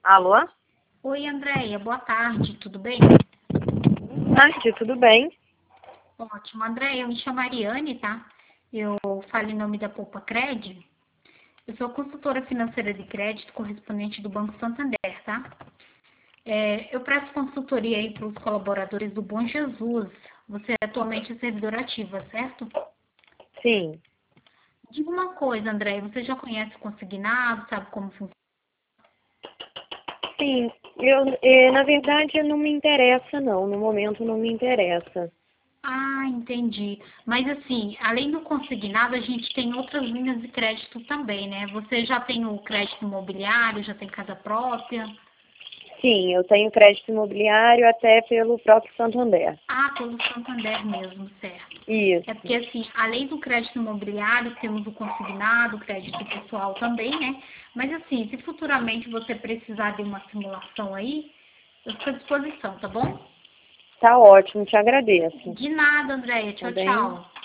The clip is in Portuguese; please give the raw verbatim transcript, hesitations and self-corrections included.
Alô? Oi, Andréia, boa tarde, tudo bem? Boa tarde, tudo bem? Ótimo. Andréia, eu me chamo Ariane, tá? Eu falo em nome da Poupa Cred. Eu sou consultora financeira de crédito correspondente do Banco Santander, tá? É, eu presto consultoria aí para os colaboradores do Bom Jesus. Você é atualmente servidora ativa, certo? Sim. Diga uma coisa, Andréia, você já conhece o consignado, sabe como funciona? Sim, eu, eh, na verdade não me interessa não, no momento não me interessa. Ah, entendi. Mas assim, além do consignado, a gente tem outras linhas de crédito também, né? Você já tem o crédito imobiliário, já tem casa própria? Sim, eu tenho crédito imobiliário até pelo próprio Santander. Ah, pelo Santander mesmo, certo. É Isso. porque assim, além do crédito imobiliário, temos o consignado, o crédito pessoal também, né? Mas assim, se futuramente você precisar de uma simulação aí, eu estou à disposição, tá bom? Tá ótimo, te agradeço. De nada, Andréia. Tá Tchau, bem? tchau.